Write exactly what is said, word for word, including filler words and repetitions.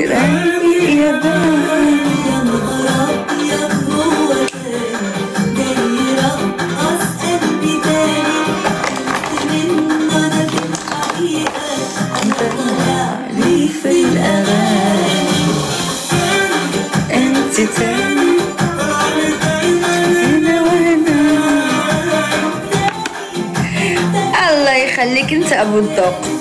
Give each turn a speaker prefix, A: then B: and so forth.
A: رايق يا بابا.
B: يا نهار أبيض هو تاني جاي يرقص قلبي تاني، قلت منه أنا في الحقيقة أنا طالع لي في الأغاني.
A: انت تاني هنا وهنا. الله يخليك انت ابو الذوق.